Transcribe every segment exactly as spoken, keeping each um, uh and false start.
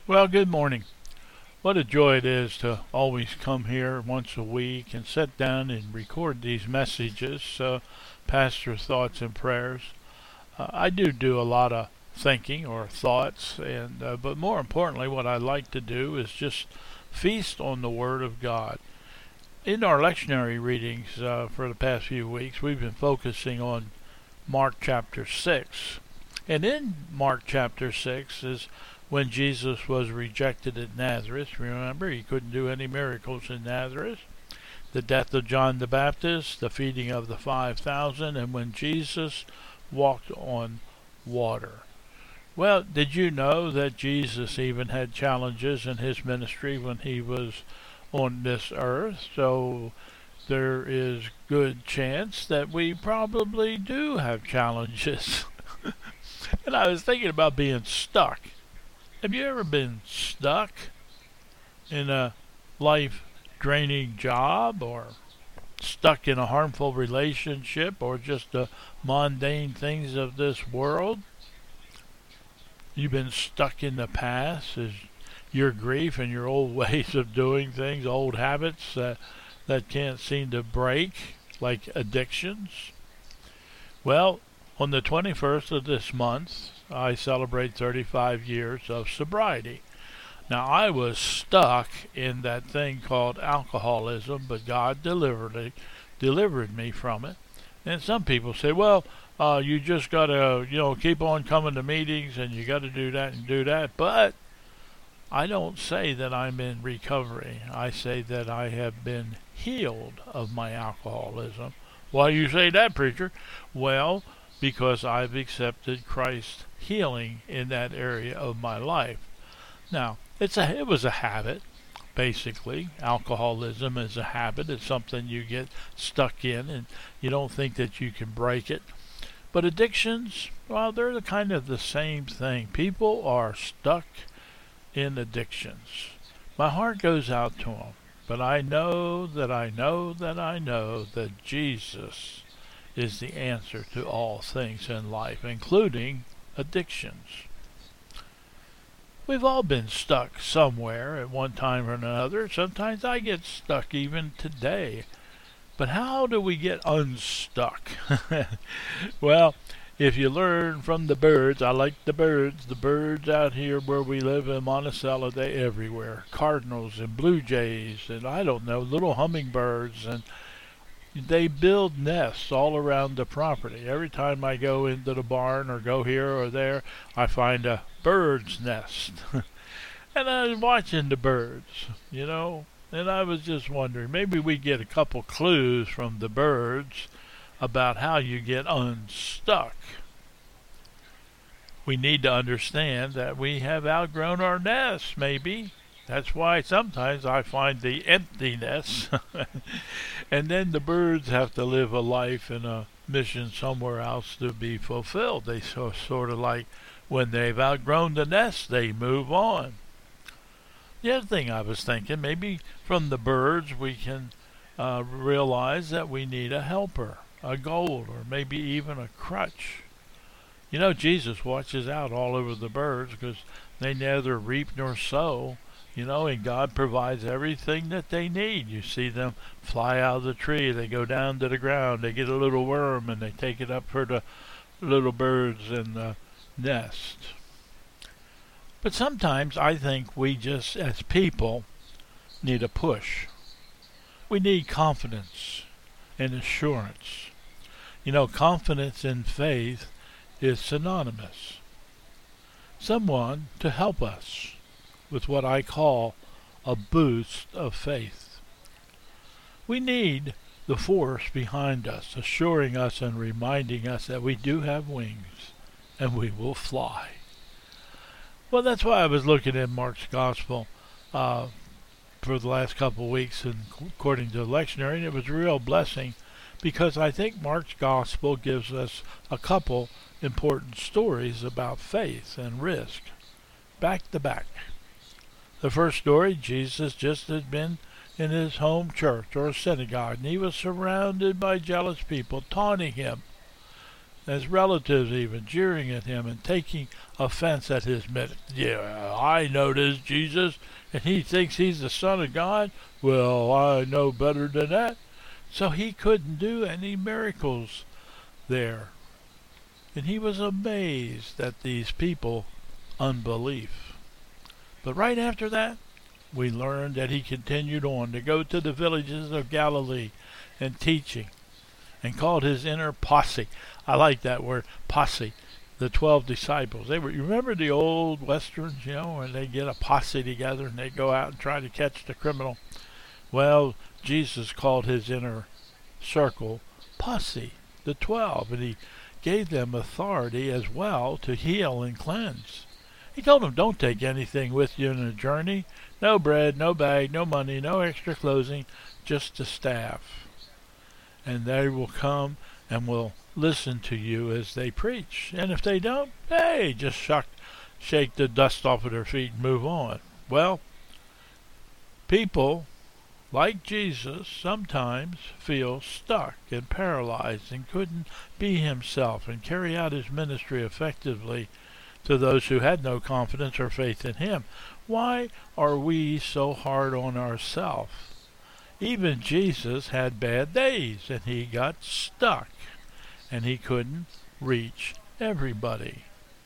Well, good morning. What a joy it is to always come here once a week and sit down and record these messages, uh, pastor thoughts and prayers. Uh, I do do a lot of thinking or thoughts, and uh, but more importantly, what I like to do is just feast on the Word of God. In our lectionary readings uh, for the past few weeks, we've been focusing on Mark chapter six. And in Mark chapter six is when Jesus was rejected at Nazareth. Remember, he couldn't do any miracles in Nazareth. The death of John the Baptist, the feeding of the five thousand, and when Jesus walked on water. Well, did you know that Jesus even had challenges in his ministry when he was on this earth? So there is good chance that we probably do have challenges. And I was thinking about being stuck. Have you ever been stuck in a life draining job, or stuck in a harmful relationship, or just the mundane things of this world? You've been stuck in the past, is your grief and your old ways of doing things, old habits that, that can't seem to break, like addictions. Well, on the twenty-first of this month, I celebrate thirty-five years of sobriety. Now, I was stuck in that thing called alcoholism, but God delivered it, delivered me from it. And some people say, well, uh, you just got to, you know, keep on coming to meetings, and you got to do that and do that. But I don't say that I'm in recovery. I say that I have been healed of my alcoholism. Why you say that, preacher? Well, because I've accepted Christ's healing in that area of my life. Now, it's a it was a habit, basically. Alcoholism is a habit. It's something you get stuck in, and you don't think that you can break it. But addictions, well, they're the kind of the same thing. People are stuck in addictions. My heart goes out to them, but I know that I know that I know that Jesus is the answer to all things in life, including addictions. We've all been stuck somewhere at one time or another. Sometimes I get stuck even today. But how do we get unstuck? Well, if you learn from the birds, I like the birds. The birds out here where we live in Monticello, they everywhere. Cardinals and blue jays and I don't know, little hummingbirds, and they build nests all around the property. Every time I go into the barn or go here or there, I find a bird's nest. And I was watching the birds, you know, and I was just wondering, maybe we get a couple clues from the birds about how you get unstuck. We need to understand that we have outgrown our nests, maybe. That's why sometimes I find the emptiness. And then the birds have to live a life and a mission somewhere else to be fulfilled. They so, sort of like when they've outgrown the nest, they move on. The other thing I was thinking, maybe from the birds we can uh, realize that we need a helper, a goal, or maybe even a crutch. You know, Jesus watches out all over the birds because they neither reap nor sow. You know, and God provides everything that they need. You see them fly out of the tree, they go down to the ground, they get a little worm, and they take it up for the little birds in the nest. But sometimes I think we just, as people, need a push. We need confidence and assurance. You know, confidence and faith is synonymous. Someone to help us with what I call a boost of faith. We need the force behind us, assuring us and reminding us that we do have wings and we will fly. Well, that's why I was looking at Mark's Gospel uh, for the last couple of weeks, and according to the lectionary, and it was a real blessing because I think Mark's Gospel gives us a couple important stories about faith and risk, back to back. The first story, Jesus just had been in his home church or synagogue, and he was surrounded by jealous people taunting him. his relatives even jeering at him and taking offense at his myth. Yeah, I know this Jesus, and he thinks he's the Son of God. Well, I know better than that. So he couldn't do any miracles there. And he was amazed at these people unbelief. But right after that, we learned that he continued on to go to the villages of Galilee and teaching, and called his inner posse. I like that word, posse. The twelve disciples. They were. You remember the old westerns, you know, when they get a posse together and they go out and try to catch the criminal. Well, Jesus called his inner circle posse, the twelve, and he gave them authority as well to heal and cleanse. He told them, don't take anything with you in a journey. No bread, no bag, no money, no extra clothing, just a staff. And they will come and will listen to you as they preach. And if they don't, hey, just shuck, shake the dust off of their feet and move on. Well, people like Jesus sometimes feel stuck and paralyzed and couldn't be himself and carry out his ministry effectively to those who had no confidence or faith in him. Why are we so hard on ourselves? Even Jesus had bad days, and he got stuck, and he couldn't reach everybody.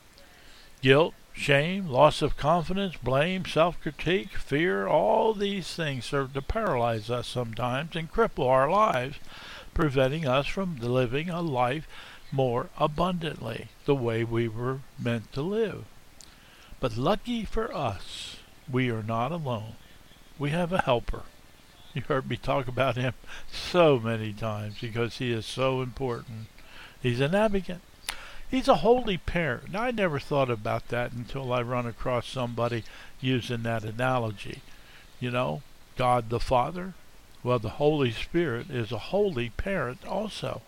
Guilt, shame, loss of confidence, blame, self-critique, fear, all these things serve to paralyze us sometimes and cripple our lives, preventing us from living a life more abundantly, the way we were meant to live. But lucky for us, we are not alone. We have a helper. You heard me talk about him so many times because he is so important. He's an advocate. He's a holy parent. Now, I never thought about that until I run across somebody using that analogy. You know, God the Father. Well, the Holy Spirit is a holy parent also.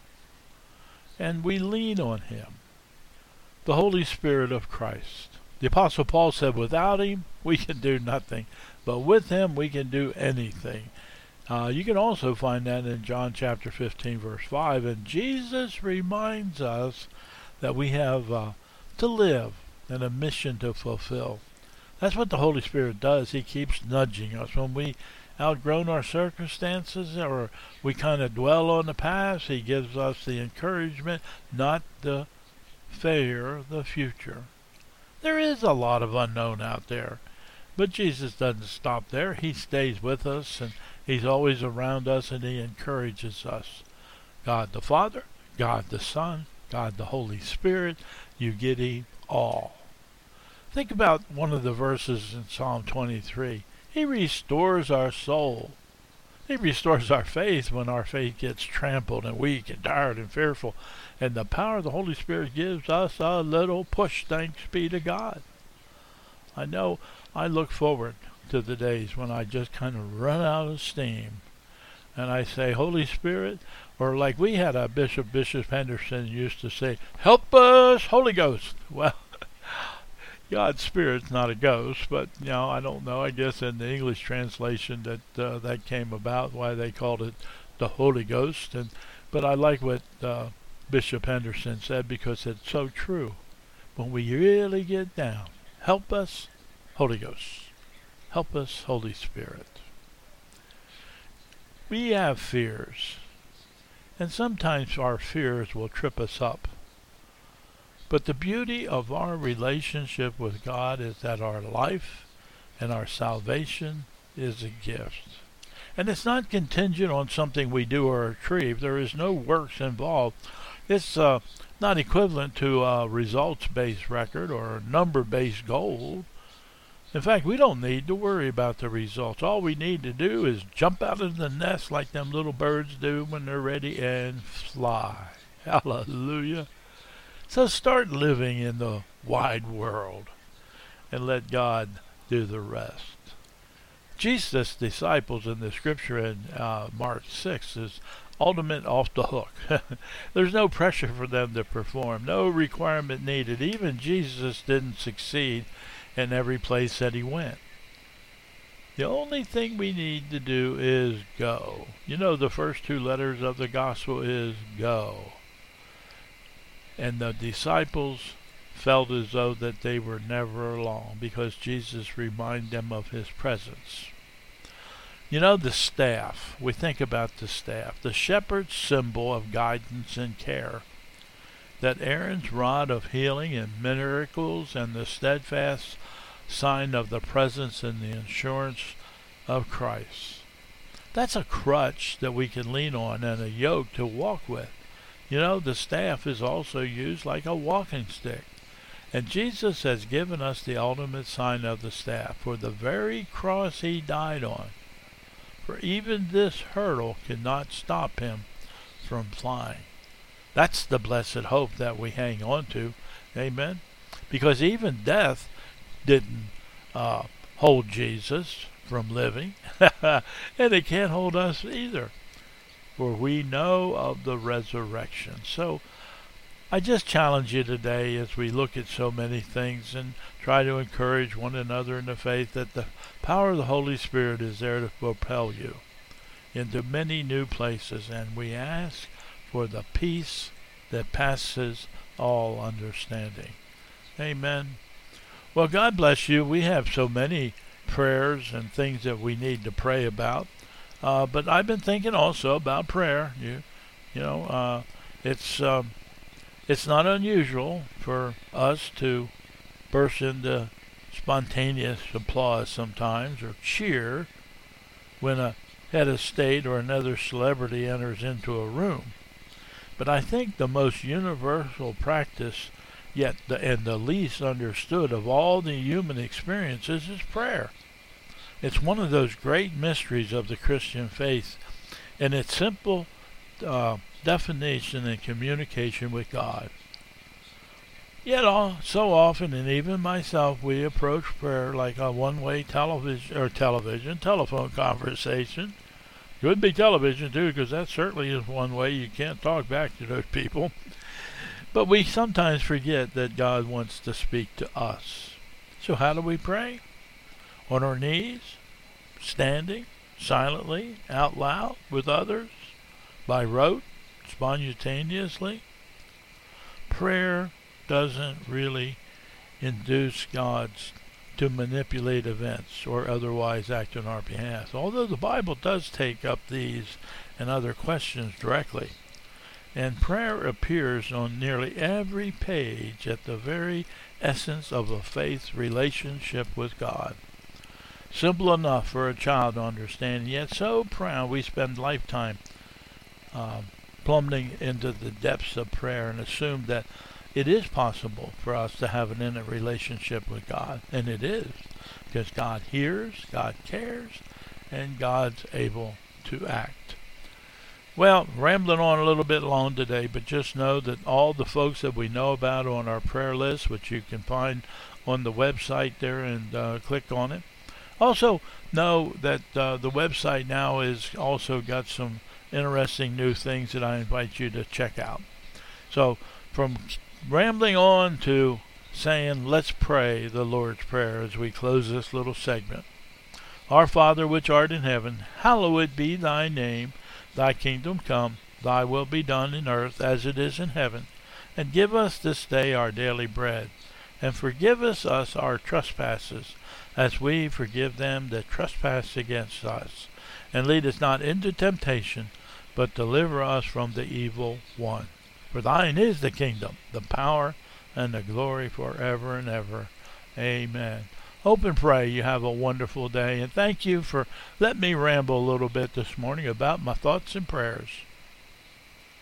And we lean on him. The Holy Spirit of Christ. The Apostle Paul said, without him, we can do nothing. But with him, we can do anything. Uh, you can also find that in John chapter fifteen, verse five. And Jesus reminds us that we have uh, to live and a mission to fulfill. That's what the Holy Spirit does. He keeps nudging us. When we outgrown our circumstances or we kind of dwell on the past, he gives us the encouragement, not the fear, the future. There is a lot of unknown out there, but Jesus doesn't stop there. He stays with us, and he's always around us, and he encourages us. God the Father, God the Son, God the Holy Spirit, you get him all. Think about one of the verses in Psalm twenty-three. He restores our soul. He restores our faith when our faith gets trampled and weak and tired and fearful. And the power of the Holy Spirit gives us a little push, thanks be to God. I know I look forward to the days when I just kind of run out of steam. And I say, Holy Spirit, or like we had a Bishop, Bishop Henderson used to say, help us, Holy Ghost. Well, God's Spirit's not a ghost, but, you know, I don't know. I guess in the English translation that uh, that came about, why they called it the Holy Ghost. And But I like what uh, Bishop Henderson said because it's so true. When we really get down, help us, Holy Ghost. Help us, Holy Spirit. We have fears, and sometimes our fears will trip us up. But the beauty of our relationship with God is that our life and our salvation is a gift. And it's not contingent on something we do or achieve. There is no works involved. It's uh, not equivalent to a results-based record or a number-based goal. In fact, we don't need to worry about the results. All we need to do is jump out of the nest like them little birds do when they're ready and fly. Hallelujah. So start living in the wide world and let God do the rest. Jesus' disciples in the scripture in uh, Mark six is ultimate off the hook. There's no pressure for them to perform, no requirement needed. Even Jesus didn't succeed in every place that he went. The only thing we need to do is go. You know, the first two letters of the gospel is go. And the disciples felt as though that they were never alone because Jesus reminded them of his presence. You know, the staff, we think about the staff, the shepherd's symbol of guidance and care. That Aaron's rod of healing and miracles and the steadfast sign of the presence and the assurance of Christ. That's a crutch that we can lean on and a yoke to walk with. You know, the staff is also used like a walking stick. And Jesus has given us the ultimate sign of the staff for the very cross he died on. For even this hurdle cannot stop him from flying. That's the blessed hope that we hang on to. Amen? Because even death didn't uh, hold Jesus from living. And it can't hold us either. For we know of the resurrection. So I just challenge you today as we look at so many things and try to encourage one another in the faith that the power of the Holy Spirit is there to propel you into many new places. And we ask for the peace that passes all understanding. Amen. Well, God bless you. We have so many prayers and things that we need to pray about. Uh, but I've been thinking also about prayer. You, you know, uh, it's um, it's not unusual for us to burst into spontaneous applause sometimes or cheer when a head of state or another celebrity enters into a room. But I think the most universal practice, yet the, and the least understood of all the human experiences, is prayer. It's one of those great mysteries of the Christian faith, and its simple uh, definition and communication with God. Yet all, so often, and even myself, we approach prayer like a one-way television or television telephone conversation. Could be television too, because that certainly is one way. You can't talk back to those people. But we sometimes forget that God wants to speak to us. So how do we pray? On our knees, standing, silently, out loud, with others, by rote, spontaneously. Prayer doesn't really induce God to manipulate events or otherwise act on our behalf, although the Bible does take up these and other questions directly. And prayer appears on nearly every page at the very essence of a faith relationship with God. Simple enough for a child to understand, yet so profound we spend lifetime uh, plummeting into the depths of prayer and assume that it is possible for us to have an intimate relationship with God. And it is, because God hears, God cares, and God's able to act. Well, rambling on a little bit long today, but just know that all the folks that we know about on our prayer list, which you can find on the website there and uh, click on it. Also, know that uh, the website now has also got some interesting new things that I invite you to check out. So, from rambling on to saying, let's pray the Lord's Prayer as we close this little segment. Our Father which art in heaven, hallowed be thy name. Thy kingdom come, thy will be done in earth as it is in heaven. And give us this day our daily bread. And forgive us, us our trespasses, as we forgive them that trespass against us. And lead us not into temptation, but deliver us from the evil one. For thine is the kingdom, the power, and the glory forever and ever. Amen. Hope and pray you have a wonderful day, and thank you for letting me ramble a little bit this morning about my thoughts and prayers.